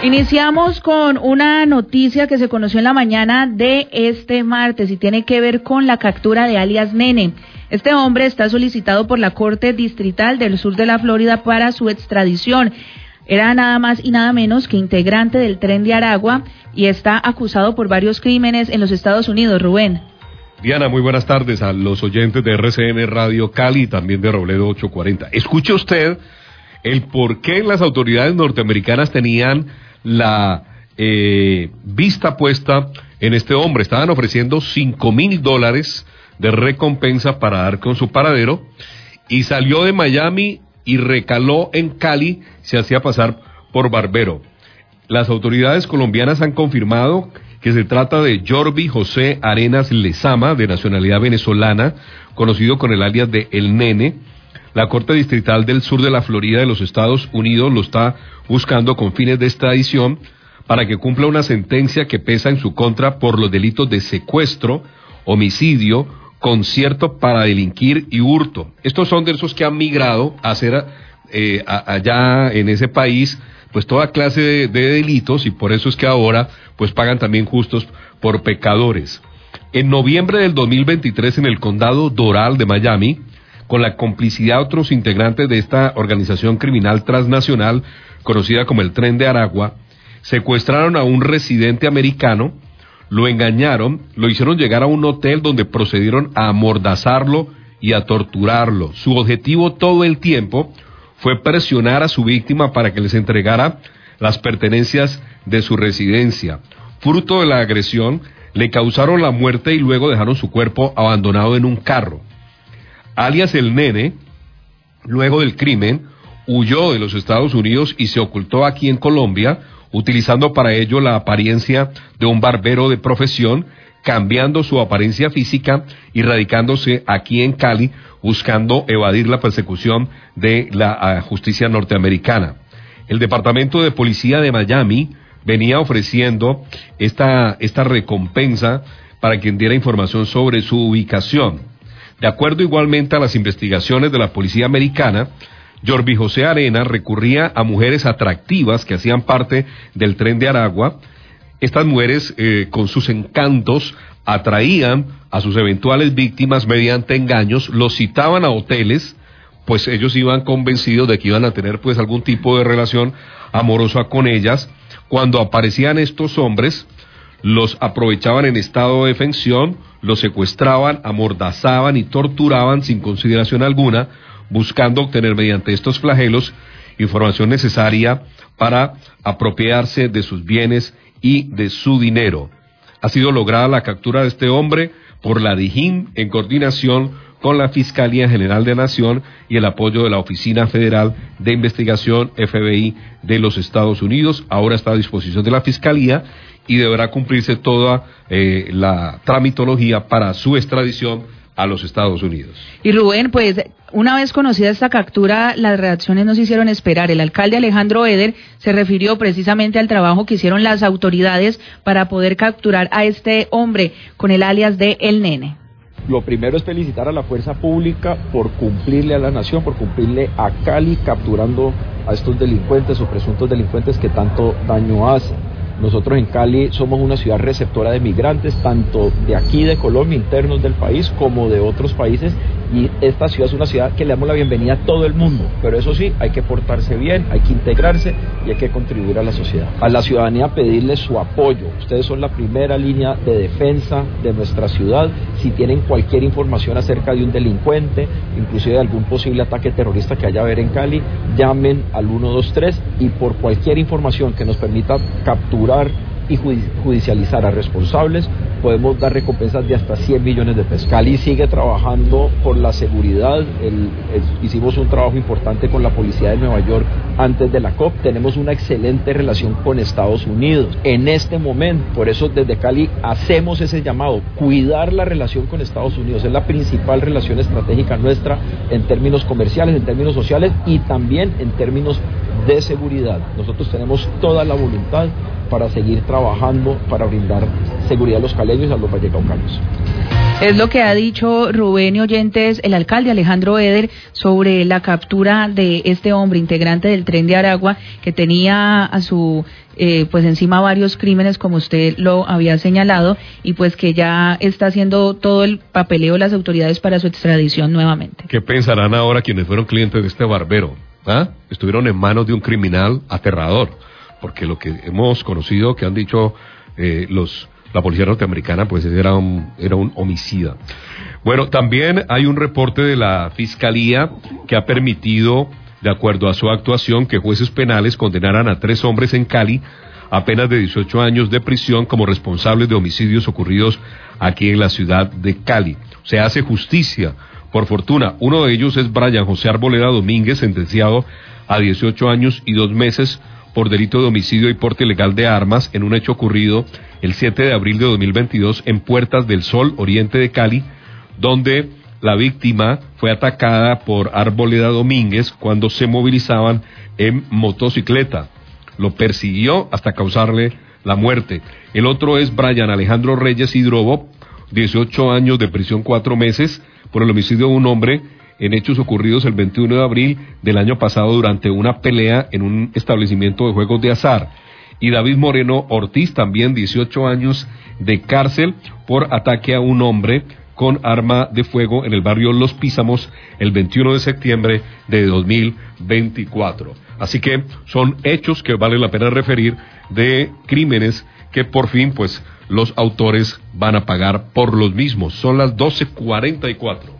Iniciamos con una noticia que se conoció en la mañana de este martes y tiene que ver con la captura de alias Nene. Este hombre está solicitado por la Corte Distrital del Sur de la Florida para su extradición. Era nada más y nada menos que integrante del Tren de Aragua y está acusado por varios crímenes en los Estados Unidos. Rubén. Diana, muy buenas tardes a los oyentes de RCN Radio Cali y también de Robledo 840. Escuche usted el por qué las autoridades norteamericanas tenían la vista puesta en este hombre. Estaban ofreciendo $5,000 de recompensa para dar con su paradero y salió de Miami y recaló en Cali, se hacía pasar por barbero. Las autoridades colombianas han confirmado que se trata de Jorby José Arenas Lezama, de nacionalidad venezolana, conocido con el alias de El Nene. La Corte Distrital del Sur de la Florida de los Estados Unidos lo está buscando con fines de extradición para que cumpla una sentencia que pesa en su contra por los delitos de secuestro, homicidio, concierto para delinquir y hurto. Estos son de esos que han migrado a hacer allá en ese país pues toda clase de delitos, y por eso es que ahora pues pagan también justos por pecadores. En noviembre del 2023, en el condado Doral de Miami, con la complicidad de otros integrantes de esta organización criminal transnacional conocida como el Tren de Aragua, secuestraron a un residente americano, lo engañaron, lo hicieron llegar a un hotel donde procedieron a amordazarlo y a torturarlo. Su objetivo todo el tiempo fue presionar a su víctima para que les entregara las pertenencias de su residencia. Fruto de la agresión, le causaron la muerte y luego dejaron su cuerpo abandonado en un carro. Alias El Nene, luego del crimen, huyó de los Estados Unidos y se ocultó aquí en Colombia, utilizando para ello la apariencia de un barbero de profesión, cambiando su apariencia física y radicándose aquí en Cali, buscando evadir la persecución de la justicia norteamericana. El Departamento de Policía de Miami venía ofreciendo esta recompensa para quien diera información sobre su ubicación. De acuerdo igualmente a las investigaciones de la policía americana, Jorby José Arenas recurría a mujeres atractivas que hacían parte del Tren de Aragua. Estas mujeres, con sus encantos, atraían a sus eventuales víctimas mediante engaños, los citaban a hoteles, pues ellos iban convencidos de que iban a tener pues algún tipo de relación amorosa con ellas. Cuando aparecían estos hombres, los aprovechaban en estado de defensión, los secuestraban, amordazaban y torturaban sin consideración alguna, buscando obtener mediante estos flagelos información necesaria para apropiarse de sus bienes y de su dinero. Ha sido lograda la captura de este hombre por la DIJÍN en coordinación con la Fiscalía General de la Nación y el apoyo de la Oficina Federal de Investigación FBI de los Estados Unidos. Ahora está a disposición de la Fiscalía y deberá cumplirse toda la tramitología para su extradición a los Estados Unidos. Y Rubén, pues una vez conocida esta captura, las reacciones no se hicieron esperar. El alcalde Alejandro Eder se refirió precisamente al trabajo que hicieron las autoridades para poder capturar a este hombre con el alias de El Nene. Lo primero es felicitar a la fuerza pública por cumplirle a la nación, por cumplirle a Cali, capturando a estos delincuentes o presuntos delincuentes que tanto daño hacen. Nosotros en Cali somos una ciudad receptora de migrantes, tanto de aquí de Colombia, internos del país, como de otros países, y esta ciudad es una ciudad que le damos la bienvenida a todo el mundo, pero eso sí, hay que portarse bien, hay que integrarse y hay que contribuir a la sociedad. A la ciudadanía pedirle su apoyo. Ustedes son la primera línea de defensa de nuestra ciudad. Si tienen cualquier información acerca de un delincuente, inclusive de algún posible ataque terrorista que haya haber en Cali, llamen al 123 y por cualquier información que nos permita capturar y judicializar a responsables, podemos dar recompensas de hasta 100 millones de pesos. Cali sigue trabajando por la seguridad. Hicimos un trabajo importante con la policía de Nueva York antes de la COP. Tenemos una excelente relación con Estados Unidos en este momento. Por eso desde Cali hacemos ese llamado, cuidar la relación con Estados Unidos. Es la principal relación estratégica nuestra en términos comerciales, en términos sociales y también en términos de seguridad. Nosotros tenemos toda la voluntad para seguir trabajando, para brindar seguridad a los caleños y a los vallecaucanos. Es lo que ha dicho Rubén y oyentes, el alcalde Alejandro Eder, sobre la captura de este hombre integrante del Tren de Aragua, que tenía a su pues encima varios crímenes, como usted lo había señalado, y pues que ya está haciendo todo el papeleo de las autoridades para su extradición nuevamente. ¿Qué pensarán ahora quienes fueron clientes de este barbero? ¿Ah? Estuvieron en manos de un criminal aterrador, porque lo que hemos conocido, que han dicho la policía norteamericana, pues era un homicida. Bueno, también hay un reporte de la Fiscalía que ha permitido, de acuerdo a su actuación, que jueces penales condenaran a 3 hombres en Cali a penas de 18 años de prisión como responsables de homicidios ocurridos aquí en la ciudad de Cali. Se hace justicia, por fortuna. Uno de ellos es Brian José Arboleda Domínguez, sentenciado a 18 años y 2 meses por delito de homicidio y porte ilegal de armas en un hecho ocurrido el 7 de abril de 2022 en Puertas del Sol, oriente de Cali, donde la víctima fue atacada por Arboleda Domínguez cuando se movilizaban en motocicleta. Lo persiguió hasta causarle la muerte. El otro es Brian Alejandro Reyes Hidrobo, 18 años de prisión 4 meses por el homicidio de un hombre en hechos ocurridos el 21 de abril del año pasado durante una pelea en un establecimiento de juegos de azar. Y David Moreno Ortiz, también 18 años de cárcel por ataque a un hombre con arma de fuego en el barrio Los Písamos el 21 de septiembre de 2024. Así que son hechos que vale la pena referir, de crímenes que por fin pues los autores van a pagar por los mismos. Son las 12:44.